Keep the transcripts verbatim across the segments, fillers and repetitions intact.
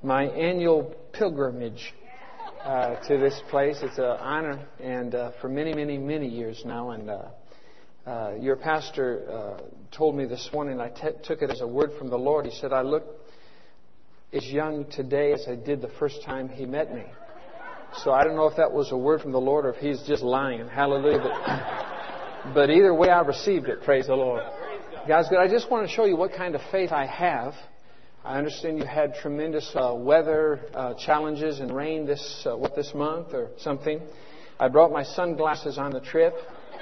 my annual pilgrimage uh, to this place. It's an honor, and uh, for many, many, many years now. And uh, uh, your pastor uh, told me this morning, I t- took it as a word from the Lord. He said, I look as young today as I did the first time he met me. So I don't know if that was a word from the Lord or if he's just lying. Hallelujah. But, but either way, I received it. Praise the Lord. God's good. I just want to show you what kind of faith I have. I understand you had tremendous uh, weather uh, challenges and rain this uh, what this month or something. I brought my sunglasses on the trip.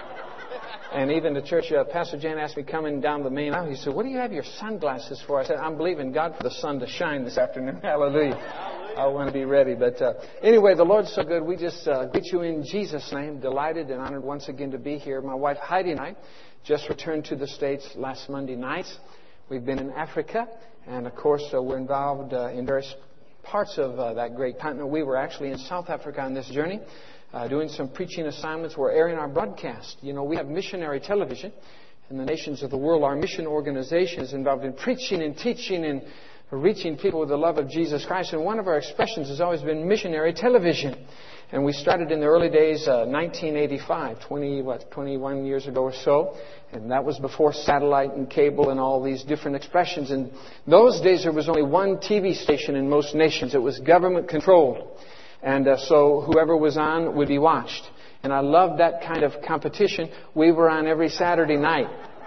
And even the church, uh, Pastor Jan asked me coming down the main aisle, he said, what do you have your sunglasses for? I said, I'm believing God for the sun to shine this afternoon. Hallelujah. I want to be ready. But uh, anyway, the Lord's so good. We just uh, greet you in Jesus' name. Delighted and honored once again to be here. My wife Heidi and I just returned to the States last Monday night. We've been in Africa. And, of course, uh, we're involved uh, in various parts of uh, that great continent. We were actually in South Africa on this journey. Uh, doing some preaching assignments. We're airing our broadcast. You know, we have missionary television in the nations of the world. Our mission organization is involved in preaching and teaching and reaching people with the love of Jesus Christ. And one of our expressions has always been missionary television. And we started in the early days, uh, nineteen eighty-five, twenty, what, twenty-one years ago or so. And that was before satellite and cable and all these different expressions. In those days, there was only one T V station in most nations. It was government controlled. And uh, so whoever was on would be watched. And I loved that kind of competition. We were on every Saturday night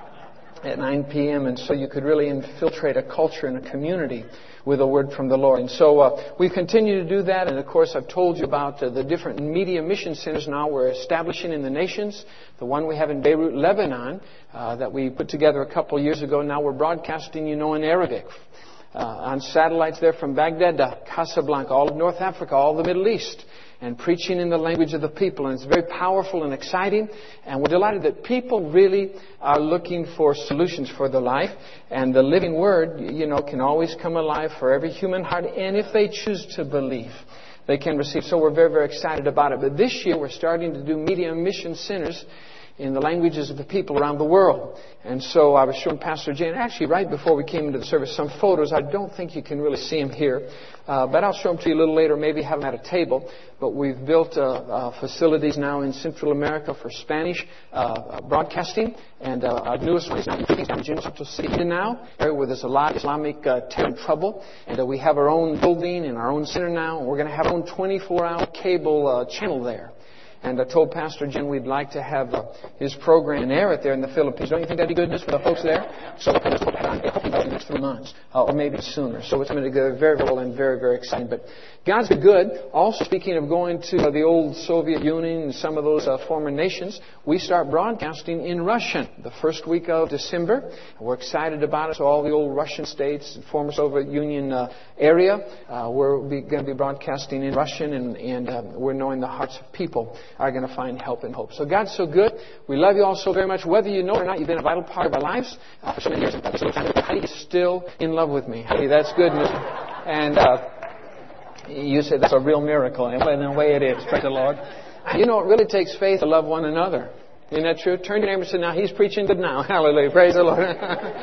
at nine p.m. And so you could really infiltrate a culture and a community with a word from the Lord. And so uh, we continue to do that. And of course, I've told you about uh, the different media mission centers now we're establishing in the nations. The one we have in Beirut, Lebanon, uh, that we put together a couple of years ago. Now we're broadcasting, you know, in Arabic. Uh, on satellites there from Baghdad to Casablanca, all of North Africa, all the Middle East, and preaching in the language of the people. And it's very powerful and exciting. And we're delighted that people really are looking for solutions for their life. And the living word, you know, can always come alive for every human heart. And if they choose to believe, they can receive. So we're very, very excited about it. But this year we're starting to do media mission centers in the languages of the people around the world. And so I was showing Pastor Jane, actually right before we came into the service, some photos. I don't think you can really see them here, uh, but I'll show them to you a little later, maybe have them at a table. But we've built uh, uh, facilities now in Central America for Spanish uh, broadcasting, and uh, our newest one is now in Central City now, where there's a lot of Islamic uh, terror and trouble. And uh, we have our own building and our own center now, and we're going to have our own twenty-four hour cable uh, channel there. And I told Pastor Jim we'd like to have uh, his program and air it there in the Philippines. Don't you think that'd be goodness for the folks there? So we're hoping about the next three months, uh, or maybe sooner. So it's going to go very well and very, very exciting. But God's been good. Also, speaking of going to uh, the old Soviet Union and some of those uh, former nations, we start broadcasting in Russian the first week of December. We're excited about it. So all the old Russian states, former Soviet Union uh, area, uh, we're going to be broadcasting in Russian, and, and uh, we're knowing the hearts of people are going to find help and hope. So God's so good. We love you all so very much. Whether you know it or not, you've been a vital part of our lives uh, for so many years. Heidi is still in love with me. Heidi, that's good news. And uh, you said that's a real miracle. And in a way it is. Praise the Lord. You know, it really takes faith to love one another. Isn't that true? Turn to your neighbor and say, now he's preaching good now. Hallelujah. Praise the Lord.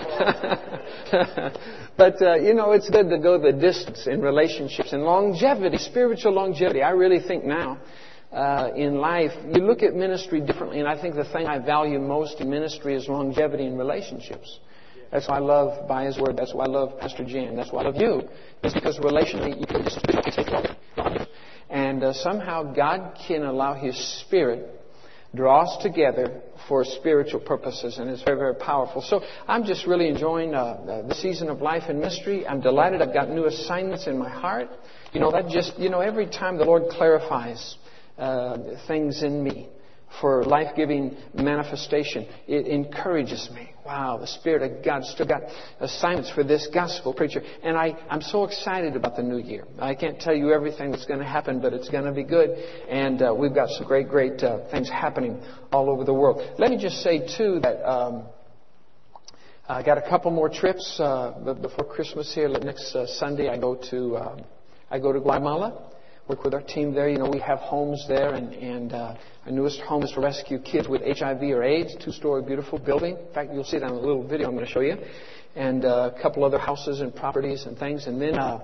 But, uh, you know, it's good to go the distance in relationships and longevity, spiritual longevity. I really think now, Uh, in life, you look at ministry differently, and I think the thing I value most in ministry is longevity in relationships. That's why I love by His Word. That's why I love Pastor Jan. That's why I love you. It's because relationally, you can just and uh, somehow God can allow His Spirit draw us together for spiritual purposes, and it's very, very powerful. So I'm just really enjoying uh, the season of life and ministry. I'm delighted. I've got new assignments in my heart. You know, that just, you know, every time the Lord clarifies Uh, things in me for life-giving manifestation, it encourages me. Wow, the Spirit of God still got assignments for this gospel preacher. And I, I'm so excited about the new year. I can't tell you everything that's going to happen, but it's going to be good. And uh, we've got some great, great uh, things happening all over the world. Let me just say, too, that um, I got a couple more trips uh, before Christmas here. Next uh, Sunday, I go to uh, I go to Guatemala. Work with our team there. You know, we have homes there, and, and uh, our newest home is to rescue kids with H I V or AIDS. Two-story, beautiful building. In fact, you'll see it on a little video I'm going to show you. And uh, a couple other houses and properties and things. And then uh,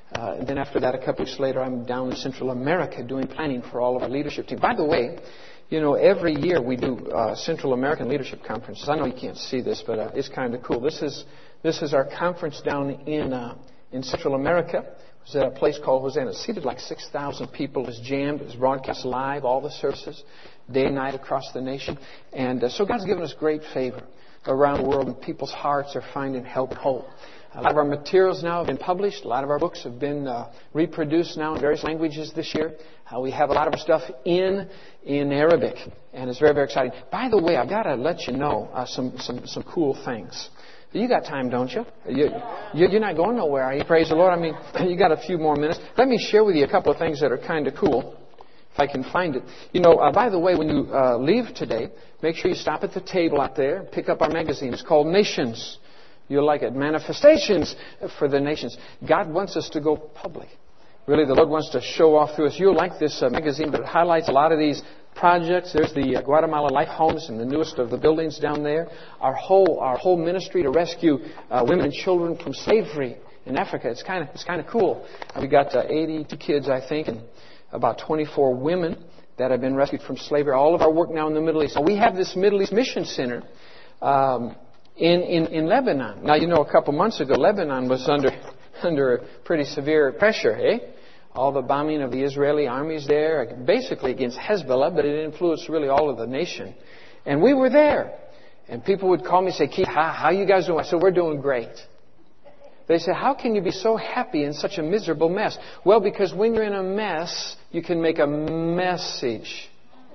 Uh, and then after that, a couple weeks later, I'm down in Central America doing planning for all of our leadership team. By the way, you know, every year we do uh, Central American Leadership Conferences. I know you can't see this, but uh, it's kind of cool. This is this is our conference down in uh, in Central America. It was at a place called Hosanna. It seated like six thousand people. It was jammed. It was broadcast live, all the services, day and night across the nation. And uh, so God's given us great favor around the world, and people's hearts are finding help and hope. A lot of our materials now have been published. A lot of our books have been uh, reproduced now in various languages this year. Uh, we have a lot of our stuff in in Arabic, and it's very, very exciting. By the way, I've got to let you know uh, some, some, some cool things. You got time, don't you? you? You're not going nowhere, are you? Praise the Lord. I mean, you got a few more minutes. Let me share with you a couple of things that are kind of cool, if I can find it. You know, uh, by the way, when you uh, leave today, make sure you stop at the table out there, pick up our magazine. It's called Nations. You'll like it. Manifestations for the Nations. God wants us to go public. Really, the Lord wants to show off through us. You'll like this uh, magazine, but it highlights a lot of these projects. There's the uh, Guatemala Life Homes and the newest of the buildings down there. Our whole our whole ministry to rescue uh, women and children from slavery in Africa. It's kind of it's kind of cool. Uh, we got uh, eighty-two kids, I think, and about twenty-four women that have been rescued from slavery. All of our work now in the Middle East. Now, we have this Middle East Mission Center um, in, in in Lebanon. Now, you know, a couple months ago, Lebanon was under under pretty severe pressure, eh? All the bombing of the Israeli armies there, basically against Hezbollah, but it influenced really all of the nation. And we were there. And people would call me and say, Keith, how, how you guys doing? I said, we're doing great. They said, how can you be so happy in such a miserable mess? Well, because when you're in a mess, you can make a message.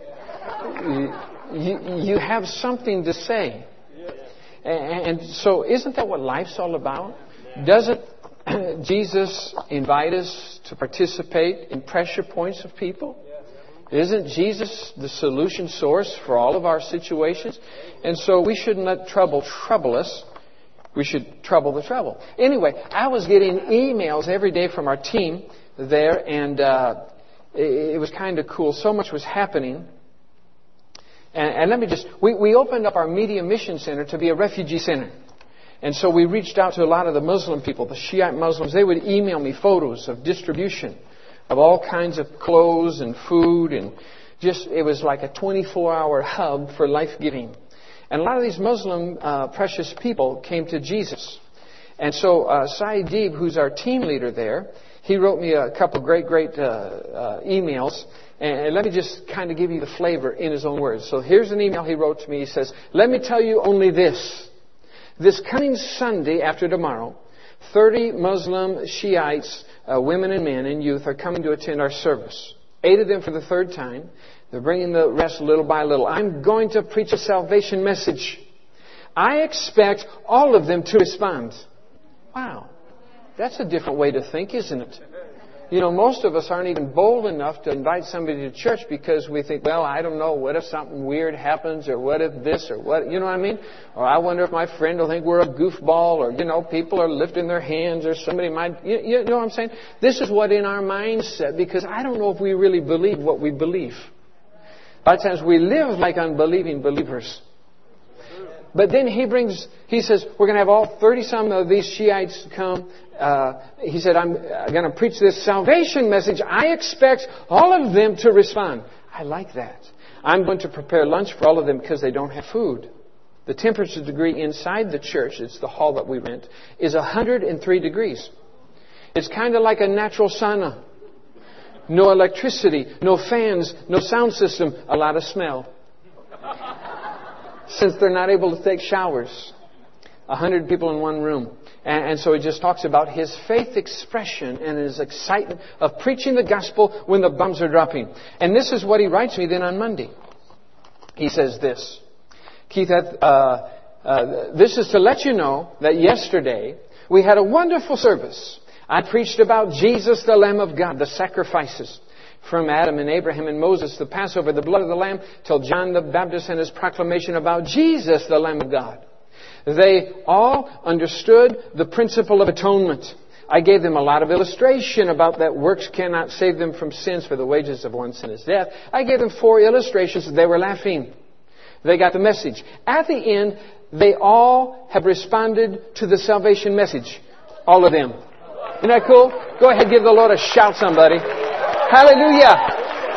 You, you, you have something to say. And, and so isn't that what life's all about? Doesn't Jesus invite us to participate in pressure points of people? Isn't Jesus the solution source for all of our situations? And so we shouldn't let trouble trouble us. We should trouble the trouble. Anyway, I was getting emails every day from our team there, and uh, it, it was kind of cool. So much was happening. And, and let me just, we, we opened up our Media Mission Center to be a refugee center. And so we reached out to a lot of the Muslim people, the Shiite Muslims. They would email me photos of distribution of all kinds of clothes and food, and just, it was like a twenty-four hour hub for life giving. And a lot of these Muslim uh, precious people came to Jesus. And so uh, Saeed Deeb, who's our team leader there, he wrote me a couple of great, great uh, uh, emails. And, and let me just kind of give you the flavor in his own words. So here's an email he wrote to me. He says, let me tell you only this. This coming Sunday after tomorrow, thirty Muslim Shiites, uh, women and men and youth, are coming to attend our service. Eight of them for the third time. They're bringing the rest little by little. I'm going to preach a salvation message. I expect all of them to respond. Wow. That's a different way to think, isn't it? You know, most of us aren't even bold enough to invite somebody to church because we think, well, I don't know, what if something weird happens, or what if this, or what, you know what I mean? Or I wonder if my friend will think we're a goofball, or, you know, people are lifting their hands, or somebody might, you, you know what I'm saying? This is what in our mindset, because I don't know if we really believe what we believe. A lot of times we live like unbelieving believers. But then he brings, he says, we're going to have all thirty-some of these Shiites come. Uh, he said, I'm going to preach this salvation message. I expect all of them to respond. I like that. I'm going to prepare lunch for all of them because they don't have food. The temperature degree inside the church, it's the hall that we rent, is one hundred three degrees. It's kind of like a natural sauna. No electricity, no fans, no sound system, a lot of smell. Since they're not able to take showers. A hundred people in one room. And, and so he just talks about his faith expression and his excitement of preaching the gospel when the bombs are dropping. And this is what he writes me then on Monday. He says this. Keith, uh, uh, this is to let you know that yesterday we had a wonderful service. I preached about Jesus, the Lamb of God, the sacrifices. From Adam and Abraham and Moses, the Passover, the blood of the Lamb, till John the Baptist and his proclamation about Jesus, the Lamb of God. They all understood the principle of atonement. I gave them a lot of illustration about that works cannot save them from sins, for the wages of one sin is death. I gave them four illustrations. They were laughing. They got the message. At the end, they all have responded to the salvation message. All of them. Isn't that cool? Go ahead, give the Lord a shout, somebody. Hallelujah.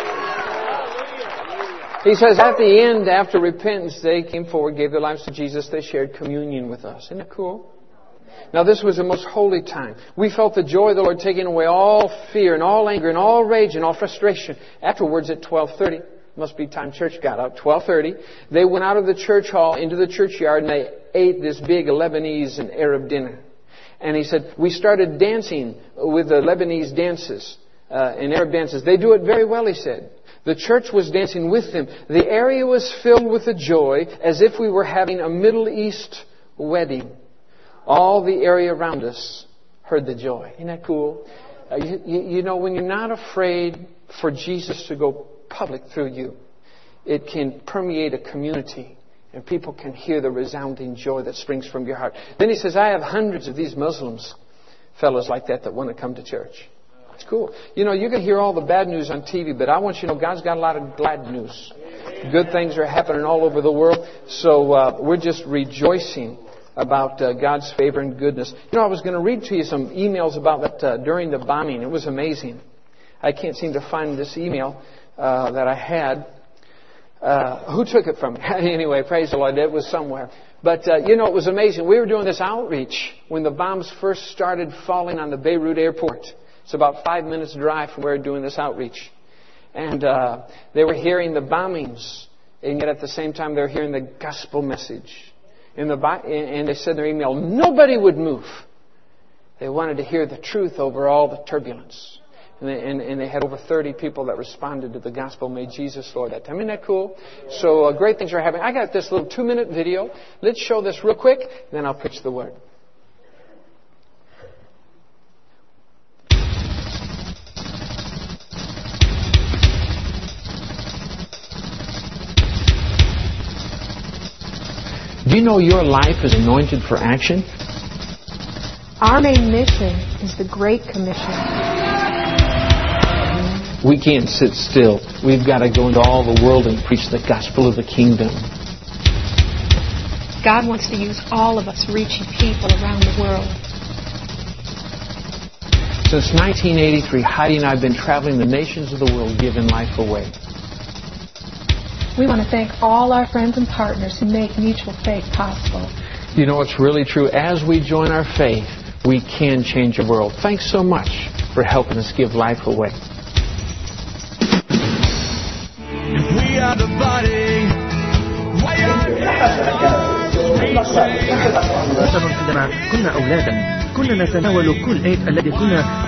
He says, at the end, after repentance, they came forward, gave their lives to Jesus. They shared communion with us. Isn't that cool? Now, this was a most holy time. We felt the joy of the Lord taking away all fear and all anger and all rage and all frustration. Afterwards, at twelve thirty, must be time church got out, twelve thirty, they went out of the church hall into the churchyard and they ate this big Lebanese and Arab dinner. And he said, we started dancing with the Lebanese dances uh, and Arab dances. They do it very well, he said. The church was dancing with them. The area was filled with a joy as if we were having a Middle East wedding. All the area around us heard the joy. Isn't that cool? Uh, you, you, you know, when you're not afraid for Jesus to go public through you, it can permeate a community and people can hear the resounding joy that springs from your heart. Then he says, I have hundreds of these Muslims, fellows like that, that want to come to church. It's cool. You know, you can hear all the bad news on T V, but I want you to know God's got a lot of glad news. Good things are happening all over the world. So uh, we're just rejoicing about uh, God's favor and goodness. You know, I was going to read to you some emails about that uh, during the bombing. It was amazing. I can't seem to find this email uh, that I had. Uh, who took it from me? Anyway, praise the Lord. It was somewhere. But, uh, you know, it was amazing. We were doing this outreach when the bombs first started falling on the Beirut airport. It's about five minutes drive from where we were doing this outreach. And uh, they were hearing the bombings. And yet at the same time, they were hearing the gospel message. In the, and they said in their email, nobody would move. They wanted to hear the truth over all the turbulence. And they, and, and they had over thirty people that responded to the gospel, made Jesus Lord that time. Isn't that cool? So uh, great things are happening. I got this little two-minute video. Let's show this real quick, then I'll preach the word. Do you know your life is anointed for action? Our main mission is the Great Commission. We can't sit still. We've got to go into all the world and preach the gospel of the kingdom. God wants to use all of us reaching people around the world. Since nineteen eighty-three, Heidi and I have been traveling the nations of the world giving life away. We want to thank all our friends and partners who make mutual faith possible. You know, it's really true. As we join our faith, we can change the world. Thanks so much for helping us give life away. If we are the body, why are عندما كنا أولادا كنا نتناول كل عيد الذي كنا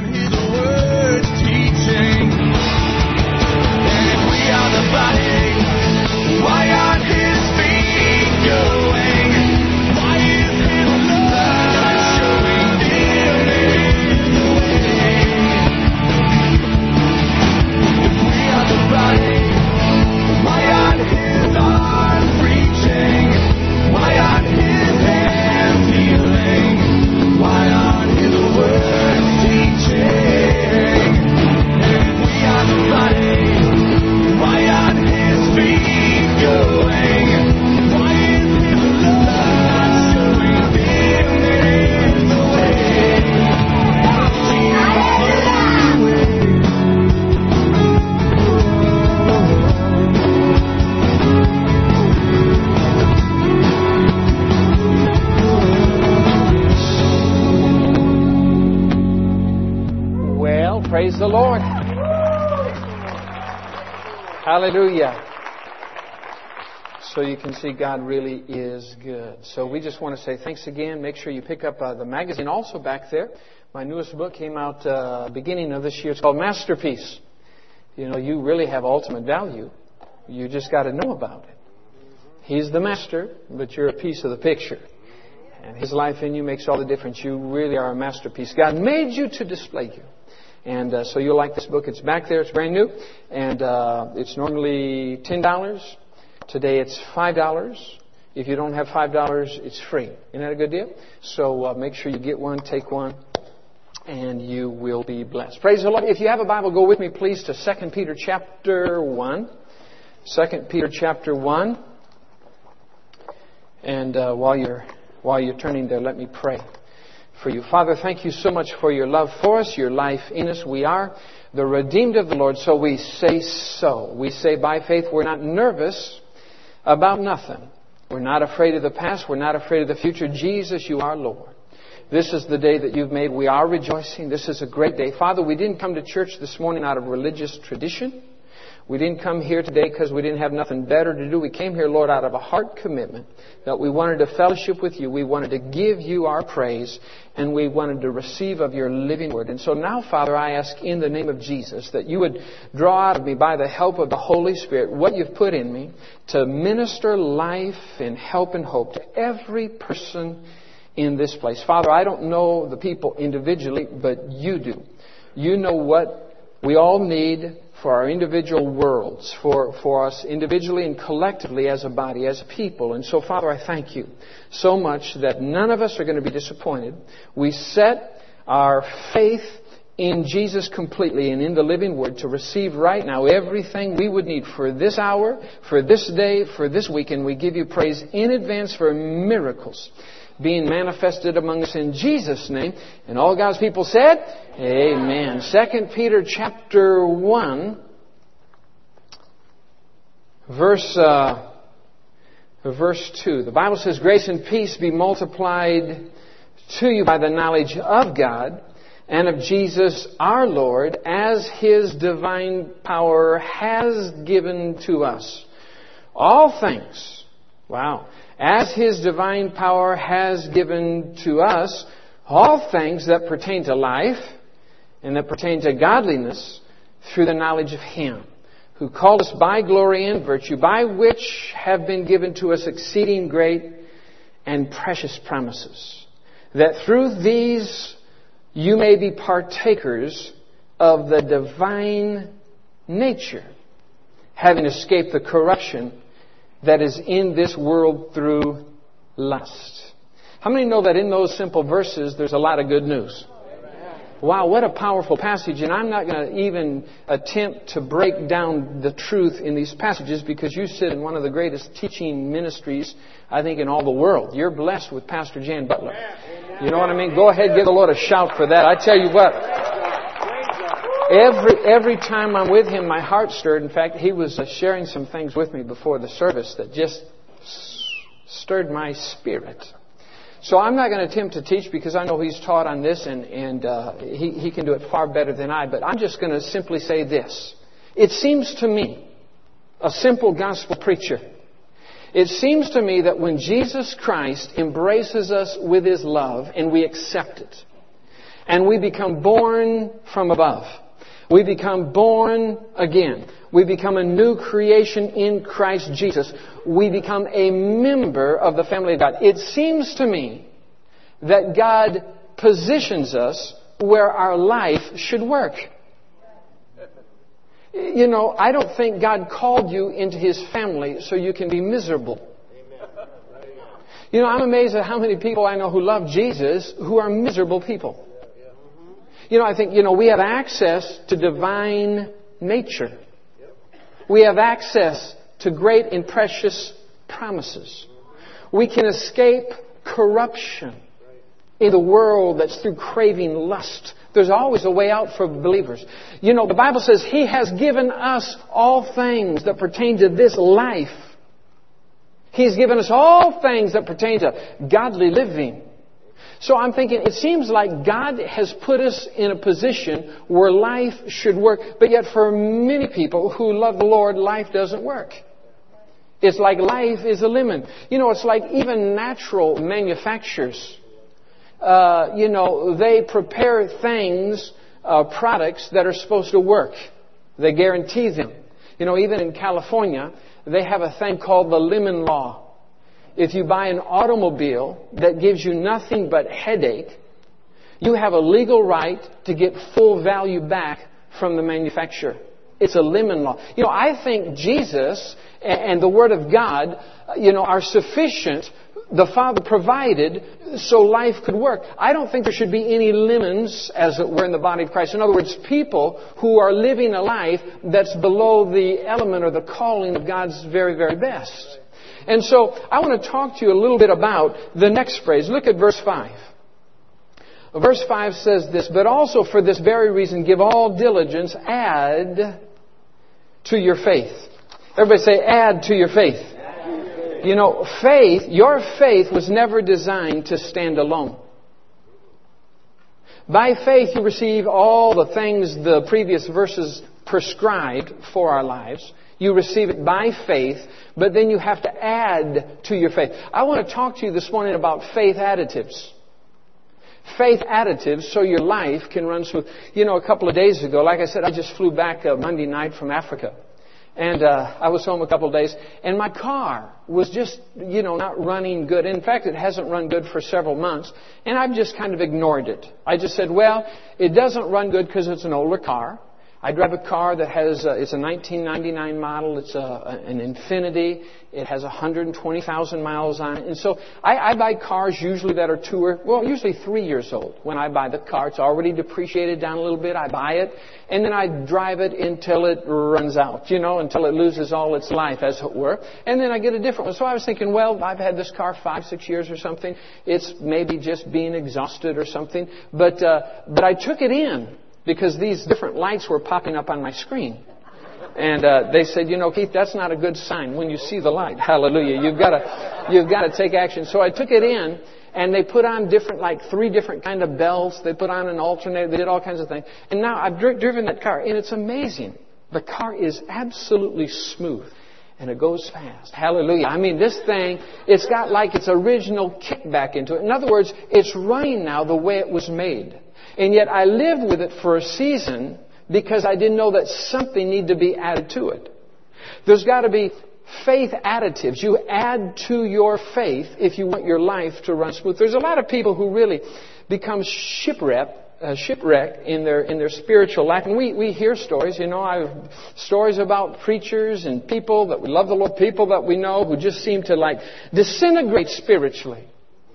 Why aren't his feet going? Why is his love showing in the way? If we are the body, why aren't his arms reaching? Why aren't his hands healing? Why aren't his words teaching? And if we are the body, why aren't his feet going? Why is his love showing in the way? Well, praise the Lord. Hallelujah. So you can see God really is good. So we just want to say thanks again. Make sure you pick up uh, the magazine also back there. My newest book came out uh, beginning of this year. It's called Masterpiece. You know, you really have ultimate value. You just got to know about it. He's the master, but you're a piece of the picture. And His life in you makes all the difference. You really are a masterpiece. God made you to display you. And uh, so you'll like this book. It's back there. It's brand new. And uh, it's normally ten dollars. Today it's five dollars. If you don't have five dollars, it's free. Isn't that a good deal? So uh, make sure you get one, take one, and you will be blessed. Praise the Lord. If you have a Bible, go with me, please, to Second Peter chapter one. Second Peter chapter one. And uh, while you're while you're turning there, let me pray. for you. Father, thank you so much for your love for us, your life in us. We are the redeemed of the Lord, so we say so. We say by faith we're not nervous about nothing. We're not afraid of the past. We're not afraid of the future. Jesus, you are Lord. This is the day that you've made. We are rejoicing. This is a great day. Father, we didn't come to church this morning out of religious tradition. We didn't come here today because we didn't have nothing better to do. We came here, Lord, out of a heart commitment that we wanted to fellowship with you. We wanted to give you our praise, and we wanted to receive of your living word. And so now, Father, I ask in the name of Jesus that you would draw out of me by the help of the Holy Spirit what you've put in me to minister life and help and hope to every person in this place. Father, I don't know the people individually, but you do. You know what we all need for our individual worlds, for, for us individually and collectively as a body, as a people. And so, Father, I thank you so much that none of us are going to be disappointed. We set our faith in Jesus completely and in the living word to receive right now everything we would need for this hour, for this day, for this week. And we give you praise in advance for miracles being manifested among us in Jesus' name. And all God's people said, amen. Second Peter chapter one, verse, uh, verse two. The Bible says, grace and peace be multiplied to you by the knowledge of God and of Jesus our Lord, as His divine power has given to us all things. Wow. As His divine power has given to us all things that pertain to life and that pertain to godliness through the knowledge of Him who called us by glory and virtue, by which have been given to us exceeding great and precious promises, that through these you may be partakers of the divine nature, having escaped the corruption that is in this world through lust. How many know that in those simple verses there's a lot of good news? Wow, what a powerful passage. And I'm not going to even attempt to break down the truth in these passages because you sit in one of the greatest teaching ministries, I think, in all the world. You're blessed with Pastor Jan Butler. You know what I mean? Go ahead, give the Lord a shout for that. I tell you what, every every time I'm with him, my heart stirred. In fact, he was sharing some things with me before the service that just stirred my spirit. So I'm not going to attempt to teach because I know he's taught on this and, and uh, he, he can do it far better than I. But I'm just going to simply say this. It seems to me, a simple gospel preacher, it seems to me that when Jesus Christ embraces us with His love and we accept it, and we become born from above, we become born again, we become a new creation in Christ Jesus, we become a member of the family of God. It seems to me that God positions us where our life should work. You know, I don't think God called you into His family so you can be miserable. You know, I'm amazed at how many people I know who love Jesus who are miserable people. You know, I think, you know, we have access to divine nature. We have access to great and precious promises. We can escape corruption in the world that's through craving lust. There's always a way out for believers. You know, the Bible says He has given us all things that pertain to this life. He's given us all things that pertain to godly living. So I'm thinking, it seems like God has put us in a position where life should work. But yet for many people who love the Lord, life doesn't work. It's like life is a lemon. You know, it's like even natural manufacturers. Uh, you know, they prepare things, uh, products that are supposed to work. They guarantee them. You know, even in California, they have a thing called the lemon law. If you buy an automobile that gives you nothing but headache, you have a legal right to get full value back from the manufacturer. It's a lemon law. You know, I think Jesus and the Word of God, you know, are sufficient. The Father provided so life could work. I don't think there should be any lemons, as it were, in the body of Christ. In other words, people who are living a life that's below the element or the calling of God's very, very best. And so I want to talk to you a little bit about the next phrase. Look at verse five. Verse five says this, but also for this very reason, give all diligence, add to your faith. Everybody say, add to your faith. You know, faith, your faith was never designed to stand alone. By faith you receive all the things the previous verses prescribed for our lives. You receive it by faith, but then you have to add to your faith. I want to talk to you this morning about faith additives. Faith additives so your life can run smooth. You know, a couple of days ago, like I said, I just flew back uh, Monday night from Africa. And uh, I was home a couple of days, and my car was just, you know, not running good. In fact, it hasn't run good for several months, and I've just kind of ignored it. I just said, well, it doesn't run good because it's an older car. I drive a car that has, uh, it's a nineteen ninety-nine model. It's a, an Infiniti. It has one hundred twenty thousand miles on it. And so I, I buy cars usually that are two or, well, usually three years old. When I buy the car, it's already depreciated down a little bit. I buy it, and then I drive it until it runs out, you know, until it loses all its life, as it were. And then I get a different one. So I was thinking, well, I've had this car five, six years or something. It's maybe just being exhausted or something. But, uh, but I took it in, because these different lights were popping up on my screen. And uh, they said, you know, Keith, that's not a good sign when you see the light. Hallelujah. You've got to you've got to take action. So I took it in, and they put on different, like three different kind of belts. They put on an alternator. They did all kinds of things. And now I've dri- driven that car, and it's amazing. The car is absolutely smooth. And it goes fast. Hallelujah. I mean, this thing, it's got like its original kickback into it. In other words, it's running now the way it was made. And yet I lived with it for a season because I didn't know that something needed to be added to it. There's got to be faith additives. You add to your faith if you want your life to run smooth. There's a lot of people who really become shipwrecked, uh, shipwrecked in their in their spiritual life. And we, we hear stories, you know, I have stories about preachers and people that we love the Lord, people that we know who just seem to like disintegrate spiritually.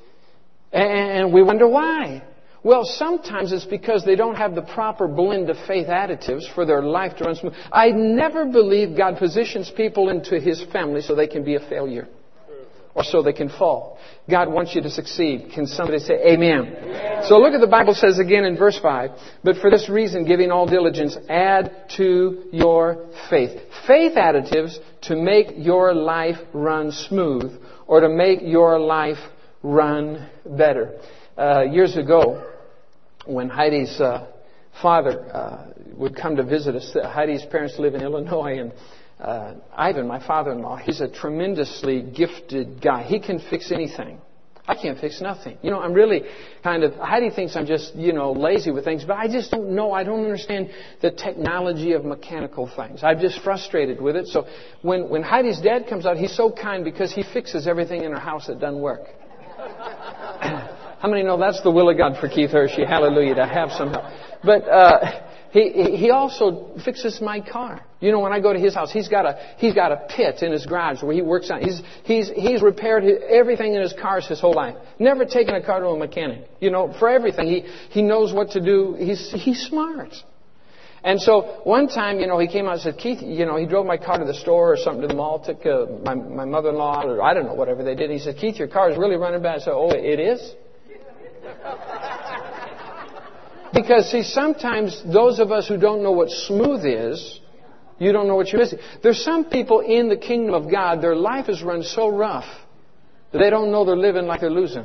And we wonder why. Well, sometimes it's because they don't have the proper blend of faith additives for their life to run smooth. I never believe God positions people into His family so they can be a failure or so they can fall. God wants you to succeed. Can somebody say amen? Amen. So look at the Bible says again in verse five, but for this reason, giving all diligence, add to your faith. Faith additives to make your life run smooth or to make your life run better. Uh, years ago, when Heidi's uh, father uh, would come to visit us, Heidi's parents live in Illinois, and uh, Ivan, my father-in-law, he's a tremendously gifted guy. He can fix anything. I can't fix nothing. You know, I'm really kind of, Heidi thinks I'm just, you know, lazy with things, but I just don't know. I don't understand the technology of mechanical things. I'm just frustrated with it. So when, when Heidi's dad comes out, he's so kind because he fixes everything in her house that doesn't work. How many know that's the will of God for Keith Hershey? Hallelujah, to have some help. But uh, he he also fixes my car. You know, when I go to his house, he's got a he's got a pit in his garage where he works on. He's he's he's repaired his, everything in his cars his whole life. Never taken a car to a mechanic. You know, for everything he he knows what to do. He's he's smart. And so one time, you know, he came out and said, Keith, you know, he drove my car to the store or something to the mall, took uh, my my mother-in-law or I don't know whatever they did. He said, Keith, your car is really running bad. I said, oh, it is. Because, see, sometimes those of us who don't know what smooth is, you don't know what you're missing. There's some people in the kingdom of God, their life is run so rough that they don't know they're living like they're losing.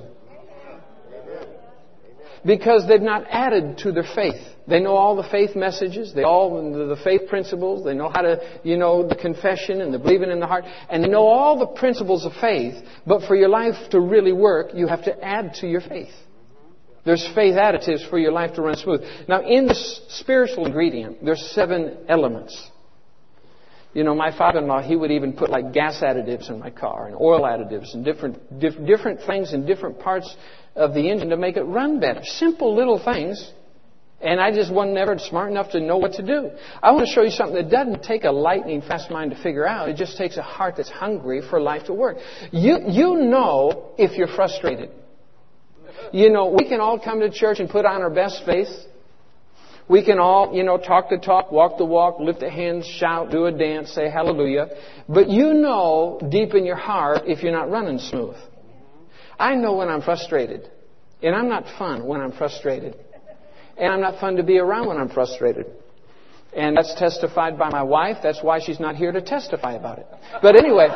Because they've not added to their faith. They know all the faith messages, they all the faith principles, they know how to, you know, the confession and the believing in the heart, and they know all the principles of faith, but for your life to really work, you have to add to your faith. There's faith additives for your life to run smooth. Now, in the spiritual ingredient, there's seven elements. You know, my father-in-law, he would even put like gas additives in my car and oil additives and different diff- different things in different parts of the engine to make it run better. Simple little things. And I just wasn't never smart enough to know what to do. I want to show you something that doesn't take a lightning fast mind to figure out. It just takes a heart that's hungry for life to work. You, you know if you're frustrated. You know, we can all come to church and put on our best face. We can all, you know, talk the talk, walk the walk, lift the hands, shout, do a dance, say hallelujah. But you know deep in your heart if you're not running smooth. I know when I'm frustrated. And I'm not fun when I'm frustrated. And I'm not fun to be around when I'm frustrated. And that's testified by my wife. That's why she's not here to testify about it. But anyway,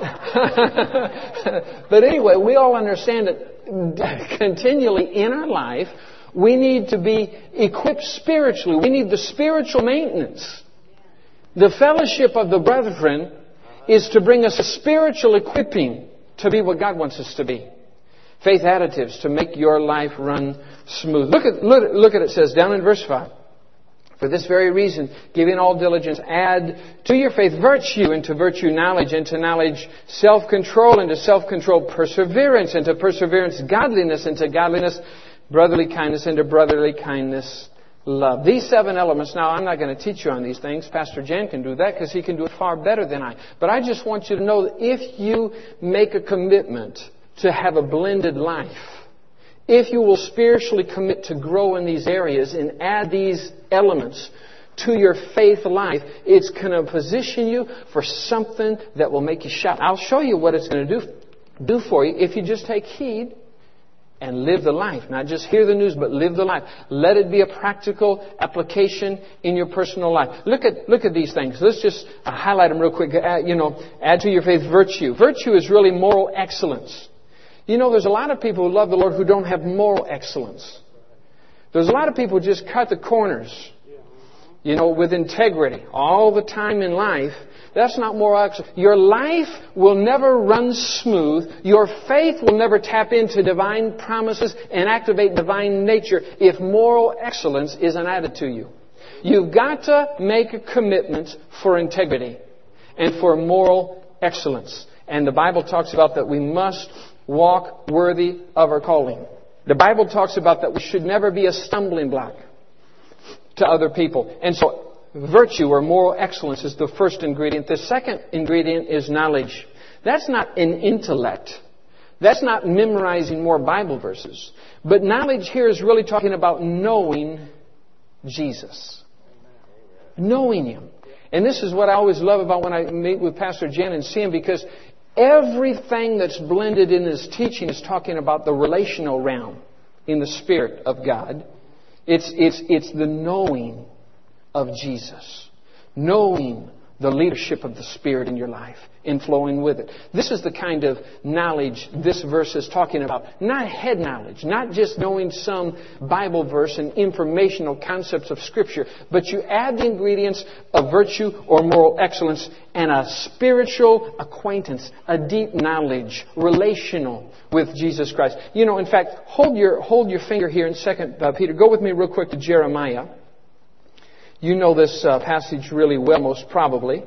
but anyway, we all understand that continually in our life, we need to be equipped spiritually. We need the spiritual maintenance. The fellowship of the brethren is to bring us a spiritual equipping to be what God wants us to be. Faith additives to make your life run smooth. Look at, look, look at it, it says down in verse five. For this very reason, give in all diligence, add to your faith virtue, and to virtue knowledge, and to knowledge self-control, and to self-control perseverance, and to perseverance godliness, and to godliness brotherly kindness, and to brotherly kindness love. These seven elements, now I'm not going to teach you on these things. Pastor Jan can do that because he can do it far better than I. But I just want you to know that if you make a commitment to have a blended life, if you will spiritually commit to grow in these areas and add these elements to your faith life, it's going to position you for something that will make you shout. I'll show you what it's going to do, do for you if you just take heed and live the life. Not just hear the news, but live the life. Let it be a practical application in your personal life. Look at look at these things. Let's just uh, highlight them real quick. Uh, you know, add to your faith virtue. Virtue is really moral excellence. You know, there's a lot of people who love the Lord who don't have moral excellence. There's a lot of people who just cut the corners, you know, with integrity all the time in life. That's not moral excellence. Your life will never run smooth. Your faith will never tap into divine promises and activate divine nature if moral excellence isn't added to you. You've got to make a commitment for integrity and for moral excellence. And the Bible talks about that we must walk worthy of our calling. The Bible talks about that we should never be a stumbling block to other people. And so virtue or moral excellence is the first ingredient. The second ingredient is knowledge. That's not an intellect. That's not memorizing more Bible verses. But knowledge here is really talking about knowing Jesus. Knowing Him. And this is what I always love about when I meet with Pastor Jen and see him, because everything that's blended in his teaching is talking about the relational realm in the Spirit of God. It's, it's, it's the knowing of Jesus. Knowing the leadership of the Spirit in your life and flowing with it. This is the kind of knowledge this verse is talking about. Not head knowledge, not just knowing some Bible verse and informational concepts of Scripture, but you add the ingredients of virtue or moral excellence and a spiritual acquaintance, a deep knowledge, relational with Jesus Christ. You know, in fact, hold your hold your finger here in Second uh, Peter. Go with me real quick to Jeremiah. You know this uh, passage really well, most probably.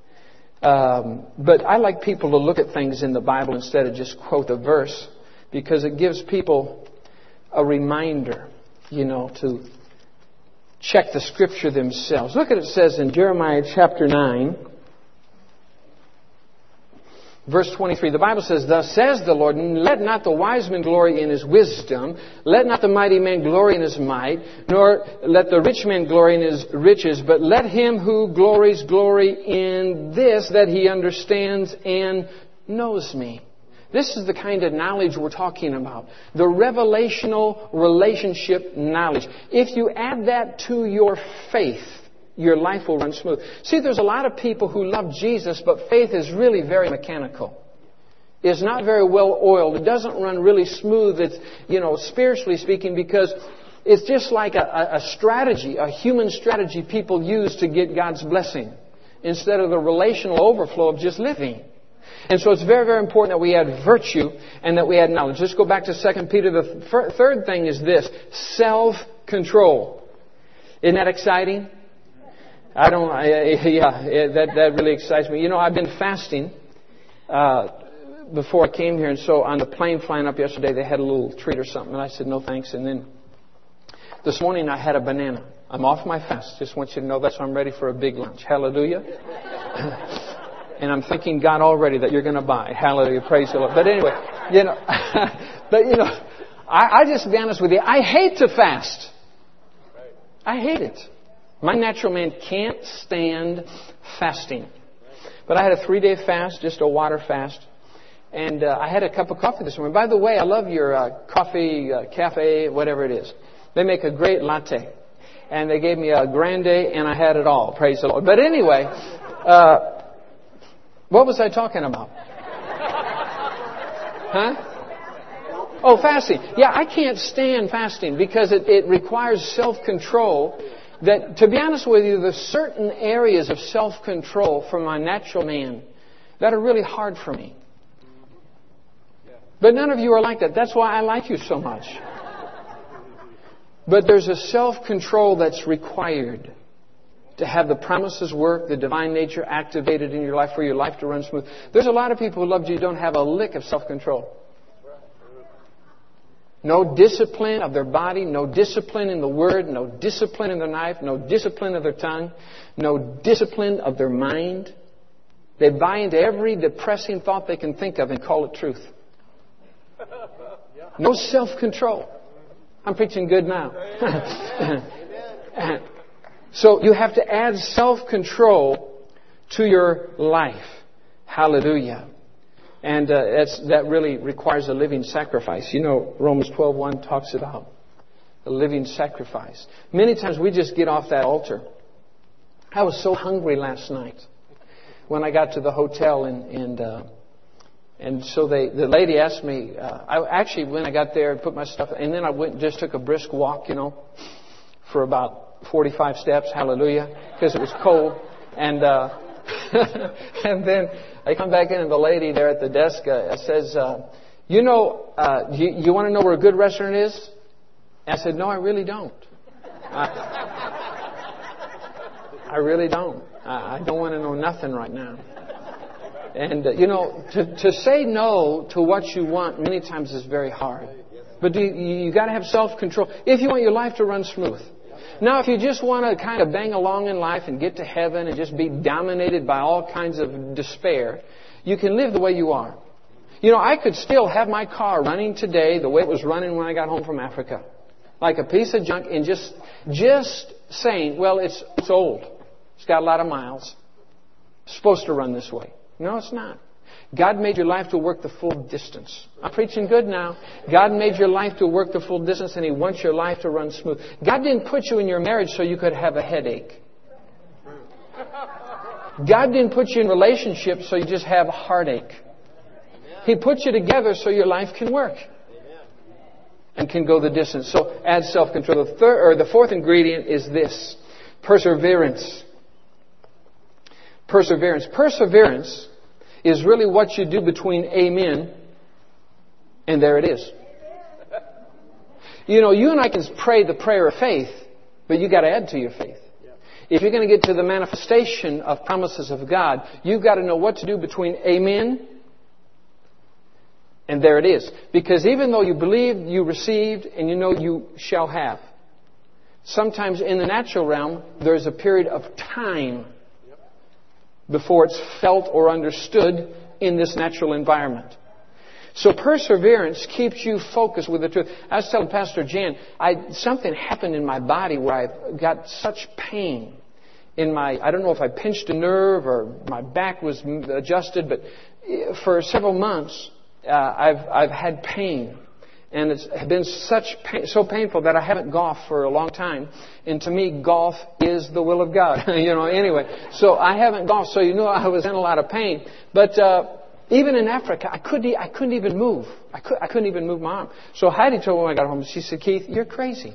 Um, but I like people to look at things in the Bible instead of just quote a verse, because it gives people a reminder, you know, to check the Scripture themselves. Look at it says in Jeremiah chapter nine, verse twenty-three. The Bible says, "Thus says the Lord, let not the wise man glory in his wisdom, let not the mighty man glory in his might, nor let the rich man glory in his riches, but let him who glories glory in this, that he understands and knows me." This is the kind of knowledge we're talking about. The revelational relationship knowledge. If you add that to your faith, your life will run smooth. See, there's a lot of people who love Jesus, but faith is really very mechanical. It's not very well oiled. It doesn't run really smooth. It's, you know, spiritually speaking, because it's just like a, a strategy, a human strategy people use to get God's blessing instead of the relational overflow of just living. And so it's very, very important that we add virtue and that we add knowledge. Let's go back to Second Peter. The th- third thing is this: self-control. Isn't that exciting? I don't, I, yeah, that, that really excites me. You know, I've been fasting uh, before I came here, and so on the plane flying up yesterday, they had a little treat or something, and I said, no thanks. And then this morning I had a banana. I'm off my fast. Just want you to know that, so I'm ready for a big lunch. Hallelujah. And I'm thanking God already that you're going to buy. Hallelujah. Praise the Lord. But anyway, you know, but you know, I, I just to be honest with you, I hate to fast. I hate it. My natural man can't stand fasting. But I had a three-day fast, just a water fast. And uh, I had a cup of coffee this morning. By the way, I love your uh, coffee, uh, cafe, whatever it is. They make a great latte. And they gave me a grande, and I had it all. Praise the Lord. But anyway, uh, what was I talking about? Huh? Oh, fasting. Yeah, I can't stand fasting because it, it requires self-control. That, to be honest with you, there's certain areas of self-control for my natural man that are really hard for me. But none of you are like that. That's why I like you so much. But there's a self-control that's required to have the promises work, the divine nature activated in your life for your life to run smooth. There's a lot of people who love you who don't have a lick of self-control. No discipline of their body, no discipline in the Word, no discipline in their life, no discipline of their tongue, no discipline of their mind. They buy into every depressing thought they can think of and call it truth. No self-control. I'm preaching good now. So you have to add self-control to your life. Hallelujah. And uh, that's, that really requires a living sacrifice. You know, Romans twelve one talks about a living sacrifice. Many times we just get off that altar. I was so hungry last night when I got to the hotel, and and, uh, and so they, the lady asked me. Uh, I actually, when I got there, put my stuff, and then I went and just took a brisk walk, you know, for about forty-five steps. Hallelujah, because it was cold, and uh, and then I come back in, and the lady there at the desk uh, says, uh, "You know, uh, you, you want to know where a good restaurant is?" And I said, "No, I really don't. I, I really don't. I, I don't want to know nothing right now." And uh, you know, to, to say no to what you want many times is very hard. But you, you got to have self-control if you want your life to run smooth. Now, if you just want to kind of bang along in life and get to heaven and just be dominated by all kinds of despair, you can live the way you are. You know, I could still have my car running today the way it was running when I got home from Africa. Like a piece of junk, and just just saying, well, it's it's old. It's got a lot of miles. It's supposed to run this way. No, it's not. God made your life to work the full distance. I'm preaching good now. God made your life to work the full distance, and He wants your life to run smooth. God didn't put you in your marriage so you could have a headache. God didn't put you in relationships so you just have a heartache. He put you together so your life can work and can go the distance. So add self-control. The third, or the fourth ingredient is this: perseverance. Perseverance. Perseverance is really what you do between amen and there it is. You know, you and I can pray the prayer of faith, but you got to add to your faith. If you're going to get to the manifestation of promises of God, you've got to know what to do between amen and there it is. Because even though you believed, you received, and you know you shall have, sometimes in the natural realm, there's a period of time before it's felt or understood in this natural environment. So perseverance keeps you focused with the truth. I was telling Pastor Jan, I, something happened in my body where I got such pain in my, I don't know if I pinched a nerve or my back was adjusted, but for several months uh, I've I've had pain. And it's been such pain, so painful that I haven't golfed for a long time. And to me, golf is the will of God. you know, anyway. So I haven't golfed, so you know I was in a lot of pain. But uh, even in Africa, I couldn't, I couldn't even move. I, could, I couldn't even move my arm. So Heidi told me when I got home, she said, "Keith, you're crazy."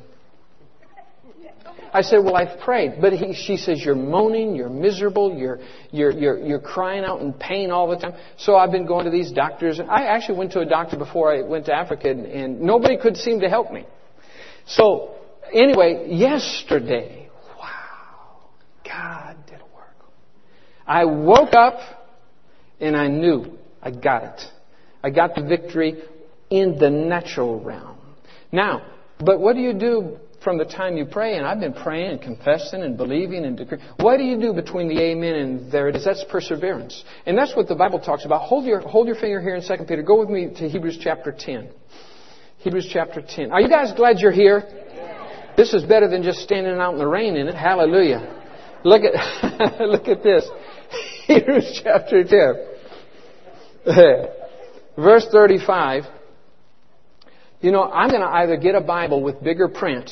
I said, "Well, I've prayed." But he, she says, "You're moaning, you're miserable, you're, you're, you're, you're crying out in pain all the time." So I've been going to these doctors. I actually went to a doctor before I went to Africa, and, and nobody could seem to help me. So anyway, yesterday, wow, God did a work. I woke up and I knew I got it. I got the victory in the natural realm. Now, but what do you do from the time you pray? And I've been praying and confessing and believing and decreeing. What do you do between the amen and there it is? That's perseverance. And that's what the Bible talks about. Hold your hold your finger here in Second Peter. Go with me to Hebrews chapter ten. Hebrews chapter ten. Are you guys glad you're here? This is better than just standing out in the rain in it. Hallelujah. Look at look at this. Hebrews chapter ten. verse thirty-five. You know, I'm going to either get a Bible with bigger print,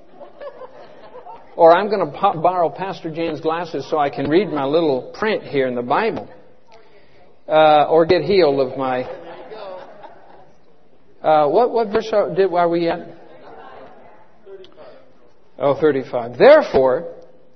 or I'm going to po- borrow Pastor Jan's glasses so I can read my little print here in the Bible, uh, or get healed of my. Uh, what what verse are, did are we at? Oh, thirty-five. Therefore,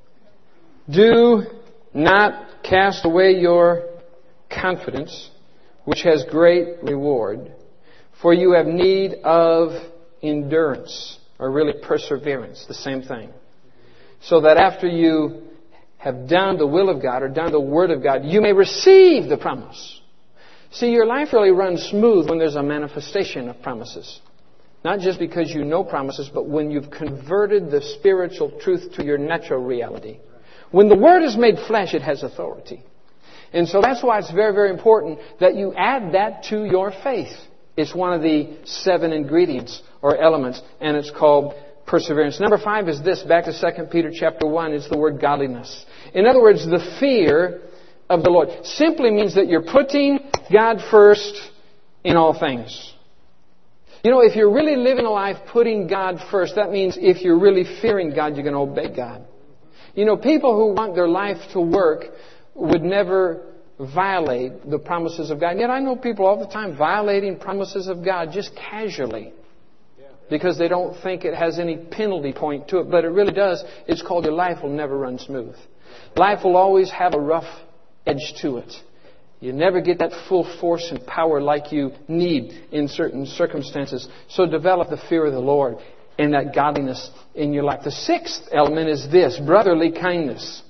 do not cast away your confidence, which has great reward, for you have need of endurance, or really perseverance, the same thing. So that after you have done the will of God or done the Word of God, you may receive the promise. See, your life really runs smooth when there's a manifestation of promises. Not just because you know promises, but when you've converted the spiritual truth to your natural reality. When the Word is made flesh, it has authority. And so that's why it's very, very important that you add that to your faith. It's one of the seven ingredients or elements, and it's called perseverance. Number five is this, back to Second Peter chapter one, is the word godliness. In other words, the fear of the Lord simply means that you're putting God first in all things. You know, if you're really living a life putting God first, that means if you're really fearing God, you're going to obey God. You know, people who want their life to work would never violate the promises of God. And yet I know people all the time violating promises of God just casually because they don't think it has any penalty point to it. But it really does. It's called your life will never run smooth. Life will always have a rough edge to it. You never get that full force and power like you need in certain circumstances. So develop the fear of the Lord and that godliness in your life. The sixth element is this, brotherly kindness.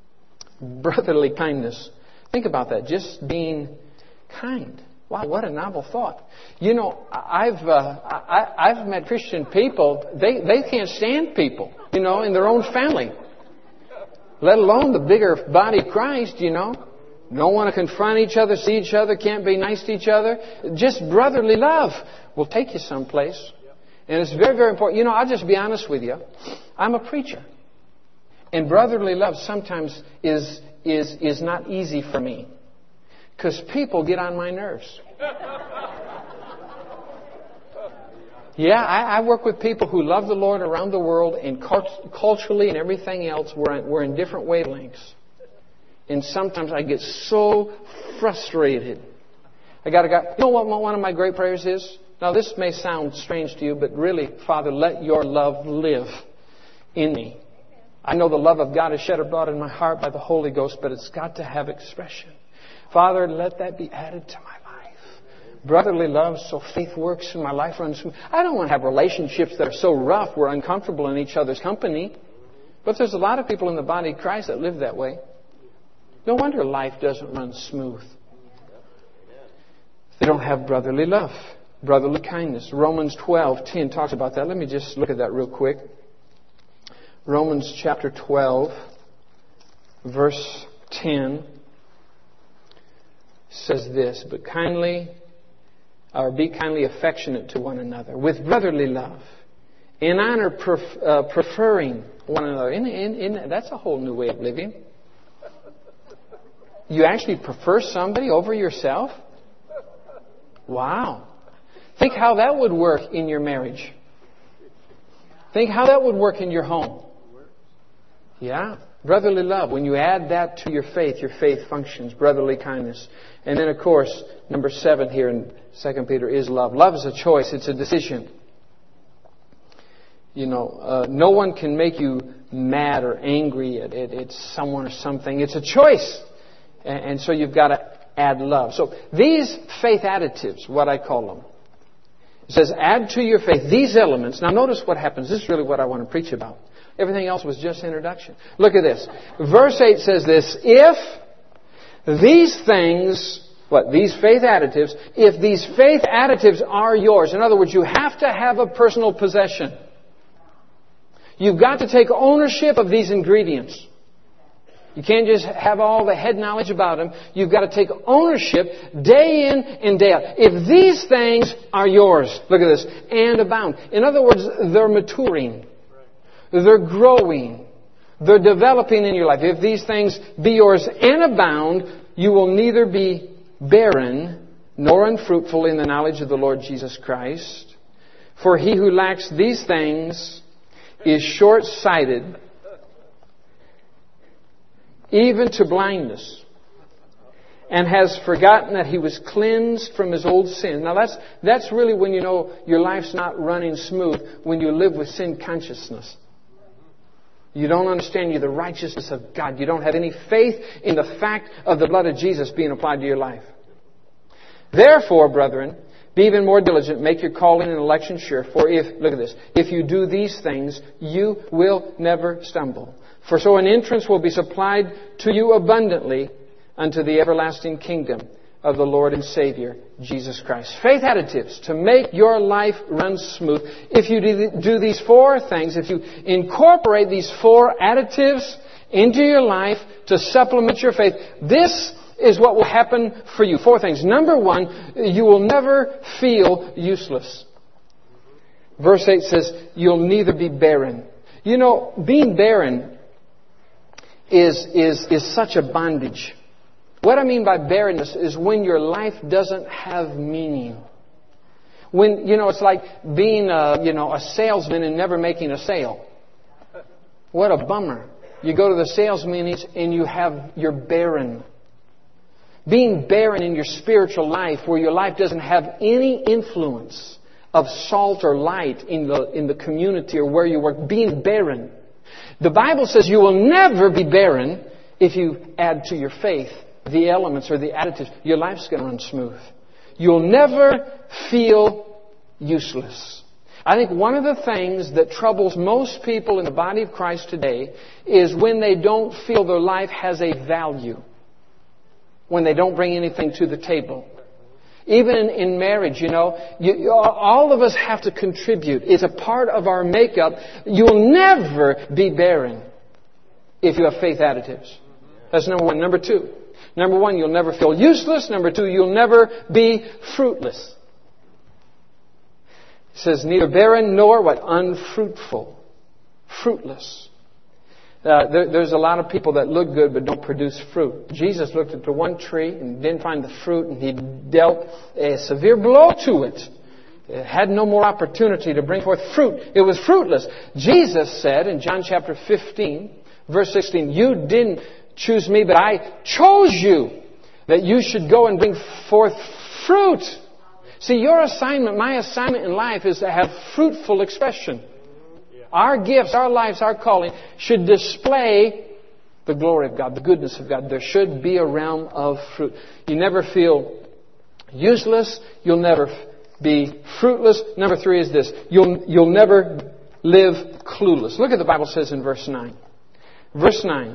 Brotherly kindness. Think about that. Just being kind. Wow, what a novel thought. You know, I've uh, I, I've met Christian people. They they can't stand people, you know, in their own family, let alone the bigger body of Christ. You know, don't want to confront each other, see each other, can't be nice to each other. Just brotherly love will take you someplace, and it's very, very important. You know, I'll just be honest with you. I'm a preacher, and brotherly love sometimes is is is not easy for me. Because people get on my nerves. Yeah, I, I work with people who love the Lord around the world, and cult- culturally and everything else, we're in, we're in different wavelengths. And sometimes I get so frustrated. I got to go. You know what one of my great prayers is? Now, this may sound strange to you, but really, Father, let your love live in me. I know the love of God is shed abroad in my heart by the Holy Ghost, but it's got to have expression. Father, let that be added to my life. Brotherly love, so faith works and my life runs smooth. I don't want to have relationships that are so rough we're uncomfortable in each other's company. But there's a lot of people in the body of Christ that live that way. No wonder life doesn't run smooth. They don't have brotherly love, brotherly kindness. Romans twelve ten talks about that. Let me just look at that real quick. Romans chapter twelve, verse ten. Says this, but kindly, or be kindly affectionate to one another with brotherly love, in honor pref- uh, preferring one another. In, in, in, that's a whole new way of living. You actually prefer somebody over yourself? Wow. Think how that would work in your marriage. Think how that would work in your home. Yeah. Brotherly love. When you add that to your faith, your faith functions. Brotherly kindness. And then, of course, number seven here in Second Peter is love. Love is a choice. It's a decision. You know, uh, no one can make you mad or angry at, at, at someone or something. It's a choice. And, and so you've got to add love. So these faith additives, what I call them, it says add to your faith these elements. Now notice what happens. This is really what I want to preach about. Everything else was just introduction. Look at this. Verse eight says this, if these things, what, these faith additives, if these faith additives are yours, in other words, you have to have a personal possession. You've got to take ownership of these ingredients. You can't just have all the head knowledge about them. You've got to take ownership day in and day out. If these things are yours, look at this, and abound. In other words, they're maturing. They're growing. They're developing in your life. If these things be yours and abound, you will neither be barren nor unfruitful in the knowledge of the Lord Jesus Christ. For he who lacks these things is short-sighted, even to blindness, and has forgotten that he was cleansed from his old sin. Now that's, that's really when you know your life's not running smooth, when you live with sin consciousness. You don't understand you're the righteousness of God. You don't have any faith in the fact of the blood of Jesus being applied to your life. Therefore, brethren, be even more diligent, make your calling and election sure. For if, look at this, if you do these things, you will never stumble. For so an entrance will be supplied to you abundantly unto the everlasting kingdom of the Lord and Savior, Jesus Christ. Faith additives to make your life run smooth. If you do these four things, if you incorporate these four additives into your life to supplement your faith, this is what will happen for you. Four things. Number one, you will never feel useless. Verse eight says, you'll neither be barren. You know, being barren is, is, is such a bondage. What I mean by barrenness is when your life doesn't have meaning. When, you know, it's like being a, you know, a salesman and never making a sale. What a bummer. You go to the sales meetings and you have, you're barren. Being barren in your spiritual life, where your life doesn't have any influence of salt or light in the, in the community or where you work. Being barren. The Bible says you will never be barren if you add to your faith the elements or the additives. Your life's going to run smooth. You'll never feel useless. I think one of the things that troubles most people in the body of Christ today is when they don't feel their life has a value. When they don't bring anything to the table. Even in, in marriage, you know, you, you, all of us have to contribute. It's a part of our makeup. You'll never be barren if you have faith additives. That's number one. Number two. Number one, you'll never feel useless. Number two, you'll never be fruitless. It says neither barren nor what? Unfruitful. Fruitless. Uh, there, there's a lot of people that look good but don't produce fruit. Jesus looked at the one tree and didn't find the fruit, and He dealt a severe blow to it. It had no more opportunity to bring forth fruit. It was fruitless. Jesus said in John chapter fifteen, verse sixteen, you didn't choose me, but I chose you, that you should go and bring forth fruit. See, your assignment, my assignment in life is to have fruitful expression. Our gifts, our lives, our calling should display the glory of God, the goodness of God. There should be a realm of fruit. You never feel useless. You'll never be fruitless. Number three is this. You'll, you'll never live clueless. Look at the Bible says in verse nine. Verse nine.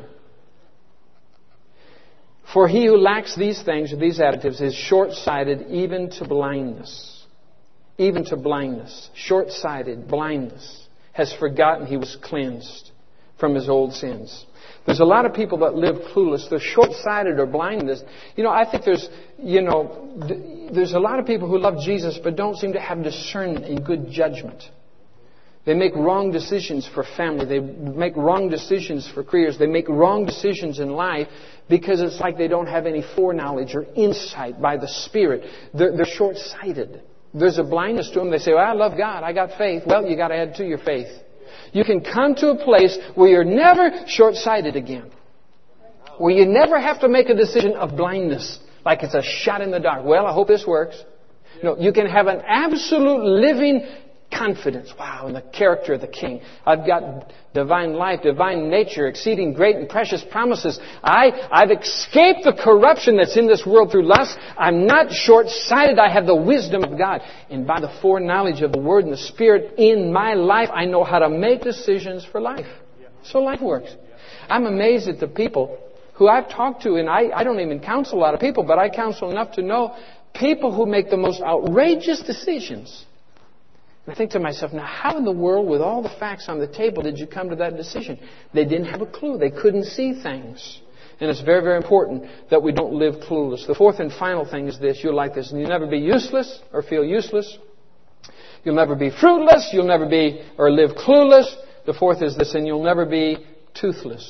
For he who lacks these things, or these additives, is short-sighted even to blindness. Even to blindness. Short-sighted, blindness. Has forgotten he was cleansed from his old sins. There's a lot of people that live clueless. They're short-sighted or blindness. You know, I think there's, you know, there's a lot of people who love Jesus but don't seem to have discernment and good judgment. They make wrong decisions for family. They make wrong decisions for careers. They make wrong decisions in life because it's like they don't have any foreknowledge or insight by the Spirit. They're, they're short-sighted. There's a blindness to them. They say, well, I love God. I got faith. Well, you got to add to your faith. You can come to a place where you're never short-sighted again. Where you never have to make a decision of blindness. Like it's a shot in the dark. Well, I hope this works. No, you can have an absolute living confidence. Wow, in the character of the King. I've got divine life, divine nature, exceeding great and precious promises. I, I've escaped the corruption that's in this world through lust. I'm not short-sighted. I have the wisdom of God. And by the foreknowledge of the Word and the Spirit in my life, I know how to make decisions for life. So life works. I'm amazed at the people who I've talked to, and I, I don't even counsel a lot of people, but I counsel enough to know people who make the most outrageous decisions. I think to myself, now how in the world, with all the facts on the table, did you come to that decision? They didn't have a clue. They couldn't see things. And it's very, very important that we don't live clueless. The fourth and final thing is this. You'll like this. You'll never be useless or feel useless. You'll never be fruitless. You'll never be or live clueless. The fourth is this, and you'll never be toothless.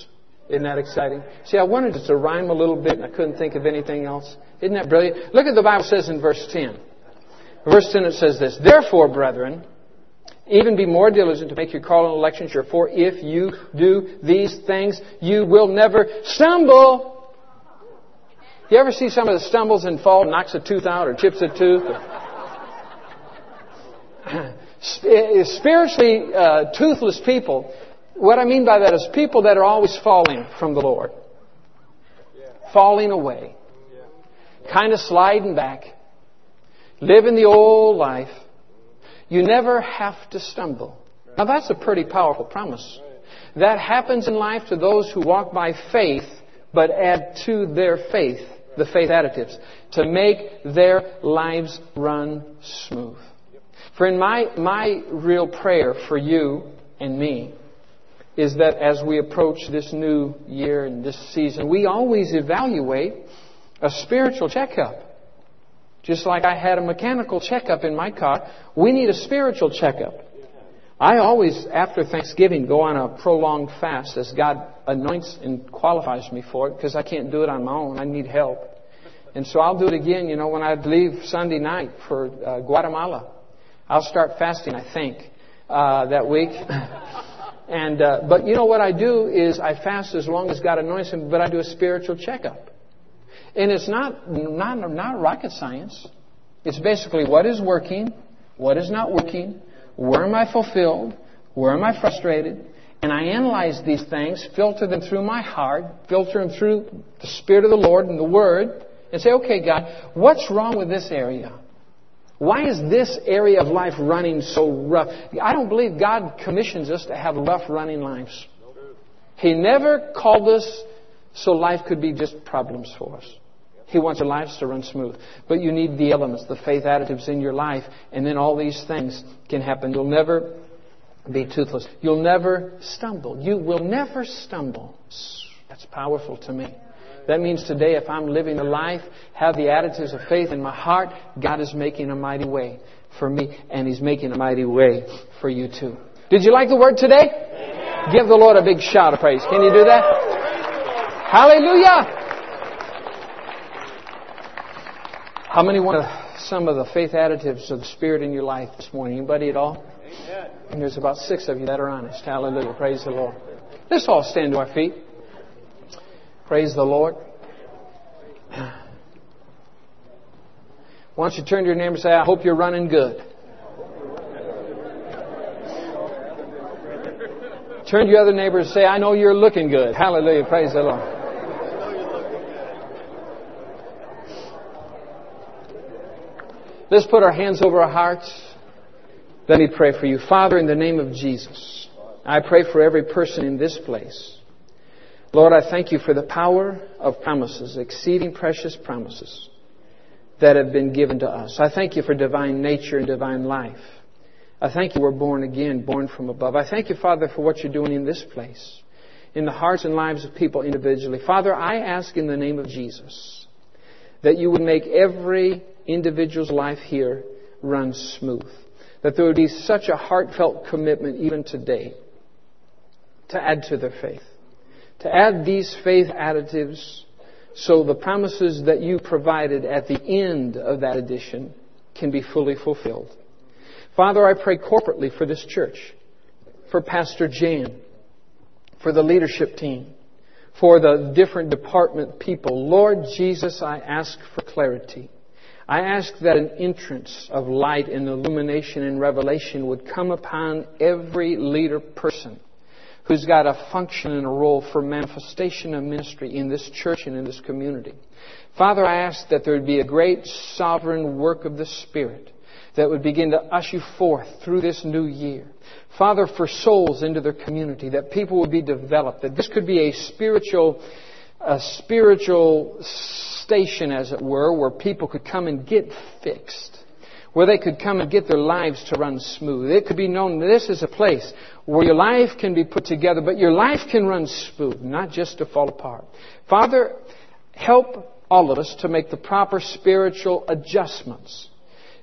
Isn't that exciting? See, I wanted it to rhyme a little bit and I couldn't think of anything else. Isn't that brilliant? Look at the Bible says in verse ten. Verse ten it says this, therefore, brethren, even be more diligent to make your call and election sure, for if you do these things, you will never stumble. You ever see somebody that stumbles and falls, knocks a tooth out or chips a tooth? Spiritually uh, toothless people, what I mean by that is people that are always falling from the Lord. Falling away. Kind of sliding back. Living the old life. You never have to stumble. Now that's a pretty powerful promise. That happens in life to those who walk by faith, but add to their faith the faith additives to make their lives run smooth. Friend, my, my real prayer for you and me is that as we approach this new year and this season, we always evaluate a spiritual checkup. Just like I had a mechanical checkup in my car, we need a spiritual checkup. I always, after Thanksgiving, go on a prolonged fast as God anoints and qualifies me for it, because I can't do it on my own. I need help. And so I'll do it again, you know, when I leave Sunday night for uh, Guatemala. I'll start fasting, I think, uh, that week. and uh, But you know what I do is I fast as long as God anoints me, but I do a spiritual checkup. And it's not, not, not rocket science. It's basically what is working, what is not working, where am I fulfilled, where am I frustrated. And I analyze these things, filter them through my heart, filter them through the Spirit of the Lord and the Word, and say, okay, God, what's wrong with this area? Why is this area of life running so rough? I don't believe God commissions us to have rough running lives. He never called us so life could be just problems for us. He wants our lives to run smooth. But you need the elements, the faith additives in your life, and then all these things can happen. You'll never be toothless. You'll never stumble. You will never stumble. That's powerful to me. That means today, if I'm living a life, have the additives of faith in my heart, God is making a mighty way for me, and He's making a mighty way for you too. Did you like the word today? Yeah. Give the Lord a big shout of praise. Can you do that? Hallelujah! How many want some of the faith additives of the Spirit in your life this morning? Anybody at all? Amen. And there's about six of you that are honest. Hallelujah. Praise the Lord. Let's all stand to our feet. Praise the Lord. Why don't you turn to your neighbor and say, I hope you're running good. Turn to your other neighbor and say, I know you're looking good. Hallelujah. Praise the Lord. Let's put our hands over our hearts. Let me pray for you. Father, in the name of Jesus, I pray for every person in this place. Lord, I thank you for the power of promises, exceeding precious promises that have been given to us. I thank you for divine nature and divine life. I thank you we're born again, born from above. I thank you, Father, for what you're doing in this place, in the hearts and lives of people individually. Father, I ask in the name of Jesus that you would make every individual's life here run smooth. That there would be such a heartfelt commitment even today to add to their faith. To add these faith additives so the promises that you provided at the end of that addition can be fully fulfilled. Father, I pray corporately for this church, for Pastor Jan, for the leadership team, for the different department people. Lord Jesus, I ask for clarity. I ask that an entrance of light and illumination and revelation would come upon every leader person who's got a function and a role for manifestation of ministry in this church and in this community. Father, I ask that there would be a great sovereign work of the Spirit that would begin to usher forth through this new year. Father, for souls into their community, that people would be developed, that this could be a spiritual, a spiritual station, as it were, where people could come and get fixed, where they could come and get their lives to run smooth. It could be known that this is a place where your life can be put together, but your life can run smooth, not just to fall apart. Father, help all of us to make the proper spiritual adjustments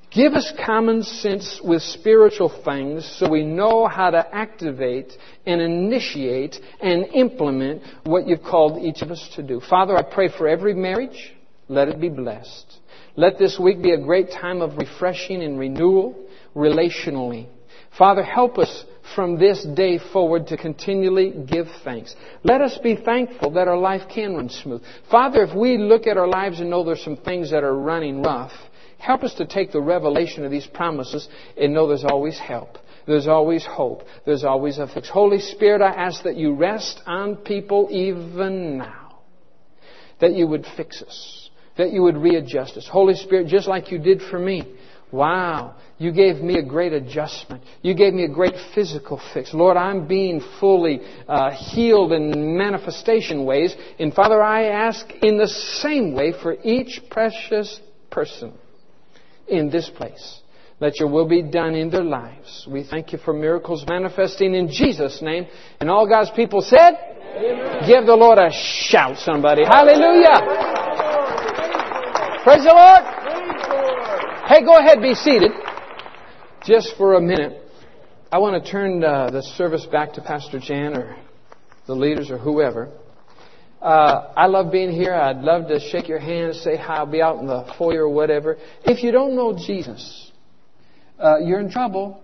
Give us common sense with spiritual things so we know how to activate and initiate and implement what you've called each of us to do. Father, I pray for every marriage. Let it be blessed. Let this week be a great time of refreshing and renewal relationally. Father, help us from this day forward to continually give thanks. Let us be thankful that our life can run smooth. Father, if we look at our lives and know there's some things that are running rough, help us to take the revelation of these promises and know there's always help. There's always hope. There's always a fix. Holy Spirit, I ask that you rest on people even now. That you would fix us. That you would readjust us. Holy Spirit, just like you did for me. Wow. You gave me a great adjustment. You gave me a great physical fix. Lord, I'm being fully uh, healed in manifestation ways. And Father, I ask in the same way for each precious person in this place. Let your will be done in their lives. We thank you for miracles manifesting in Jesus' name. And all God's people said, amen. Give the Lord a shout, somebody. Hallelujah. Praise the Lord. Hey, go ahead, be seated. Just for a minute, I want to turn uh, the service back to Pastor Jan or the leaders or whoever. Uh, I love being here. I'd love to shake your hand, say hi. I'll be out in the foyer or whatever. If you don't know Jesus, uh, you're in trouble.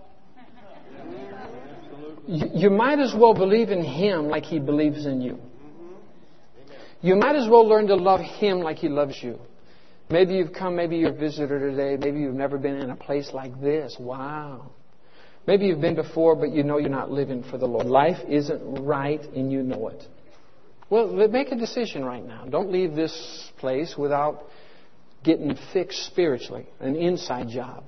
You, you might as well believe in Him like He believes in you. You might as well learn to love Him like He loves you. Maybe you've come, maybe you're a visitor today. Maybe you've never been in a place like this. Wow. Maybe you've been before, but you know you're not living for the Lord. Life isn't right and you know it. Well, make a decision right now. Don't leave this place without getting fixed spiritually. An inside job.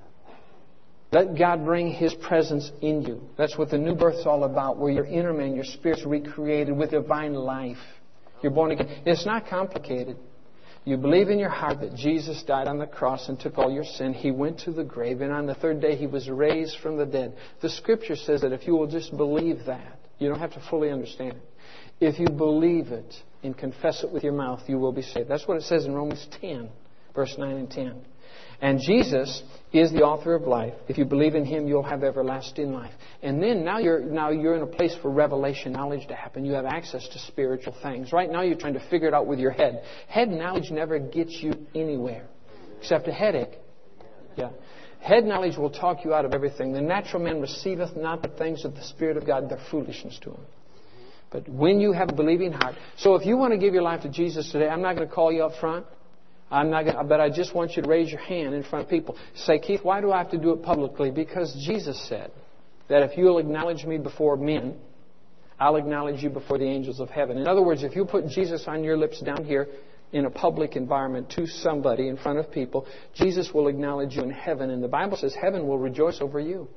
Let God bring His presence in you. That's what the new birth's all about, where your inner man, your spirit's recreated with divine life. You're born again. It's not complicated. You believe in your heart that Jesus died on the cross and took all your sin. He went to the grave, and on the third day He was raised from the dead. The Scripture says that if you will just believe that, you don't have to fully understand it. If you believe it and confess it with your mouth, you will be saved. That's what it says in Romans ten, verse nine and ten. And Jesus is the author of life. If you believe in Him, you'll have everlasting life. And then now you're now you're in a place for revelation knowledge to happen. You have access to spiritual things. Right now you're trying to figure it out with your head. Head knowledge never gets you anywhere, except a headache. Yeah. Head knowledge will talk you out of everything. The natural man receiveth not the things of the Spirit of God. They're foolishness to him. But when you have a believing heart. So if you want to give your life to Jesus today, I'm not going to call you up front. I'm not going to, but I just want you to raise your hand in front of people. Say, Keith, why do I have to do it publicly? Because Jesus said that if you'll acknowledge me before men, I'll acknowledge you before the angels of heaven. In other words, if you put Jesus on your lips down here in a public environment to somebody in front of people, Jesus will acknowledge you in heaven. And the Bible says heaven will rejoice over you.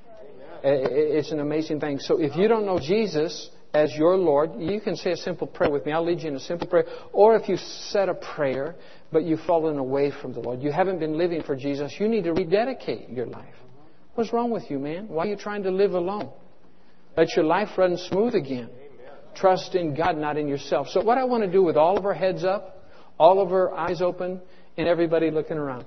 It's an amazing thing. So if you don't know Jesus as your Lord, you can say a simple prayer with me. I'll lead you in a simple prayer. Or if you said a prayer, but you've fallen away from the Lord, you haven't been living for Jesus, you need to rededicate your life. What's wrong with you, man? Why are you trying to live alone? Let your life run smooth again. Trust in God, not in yourself. So what I want to do with all of our heads up, all of our eyes open, and everybody looking around,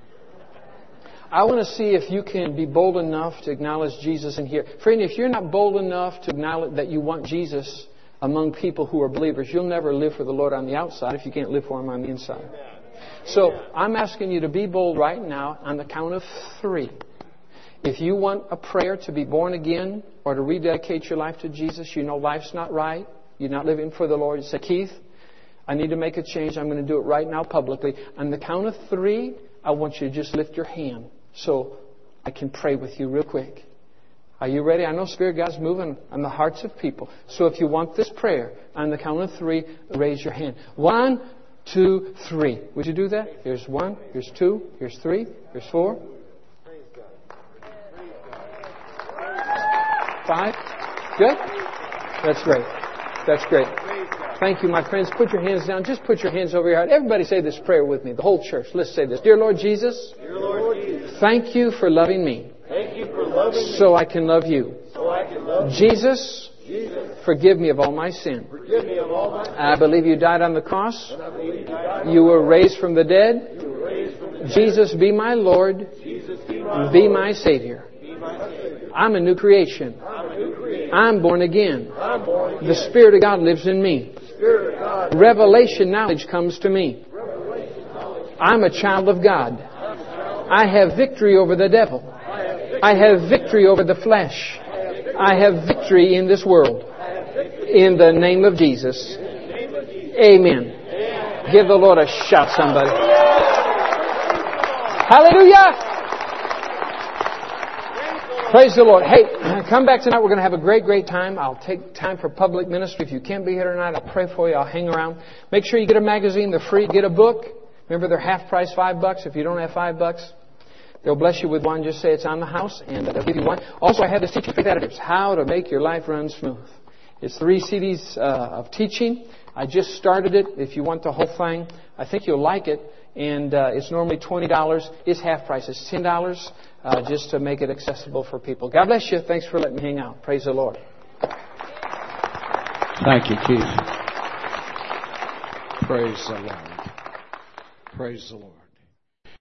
I want to see if you can be bold enough to acknowledge Jesus in here. Friend, if you're not bold enough to acknowledge that you want Jesus among people who are believers, you'll never live for the Lord on the outside if you can't live for Him on the inside. So I'm asking you to be bold right now on the count of three. If you want a prayer to be born again or to rededicate your life to Jesus, you know life's not right, you're not living for the Lord, you say, Keith, I need to make a change. I'm going to do it right now publicly. On the count of three, I want you to just lift your hand so I can pray with you real quick. Are you ready? I know Spirit God's moving on the hearts of people. So if you want this prayer, on the count of three, raise your hand. One, two, three. Would you do that? Here's one, here's two, here's three, here's four. Five. Good? That's great. That's great. Thank you, my friends. Put your hands down. Just put your hands over your heart. Everybody say this prayer with me. The whole church. Let's say this. Dear Lord Jesus, Dear Lord Jesus, thank you for loving me. Thank you for loving me. So I can love you. So I can love you. Jesus, Jesus, forgive me of all my sin. forgive me of all my sins. I believe you died on the cross. And I believe you died on You were raised from the dead. You were raised from the dead. Jesus, be my Lord. Jesus, and be my Savior. I'm a new creation. I'm born again. The Spirit of God lives in me. Revelation knowledge comes to me. I'm a child of God. I have victory over the devil. I have victory over the flesh. I have victory in this world. In the name of Jesus. Amen. Give the Lord a shout, somebody. Hallelujah! Praise the Lord. Hey, come back tonight. We're going to have a great, great time. I'll take time for public ministry. If you can't be here tonight, I'll pray for you. I'll hang around. Make sure you get a magazine. They're free. Get a book. Remember, they're half price, five bucks. If you don't have five bucks, they'll bless you with one. Just say it's on the house, and they'll give you one. Also, I have this teaching for editors, How to Make Your Life Run Smooth. It's three C Ds uh, of teaching. I just started it. If you want the whole thing, I think you'll like it. And uh, it's normally twenty dollars. It's half price. It's ten dollars uh, just to make it accessible for people. God bless you. Thanks for letting me hang out. Praise the Lord. Thank you, Keith. Praise the Lord. Praise the Lord.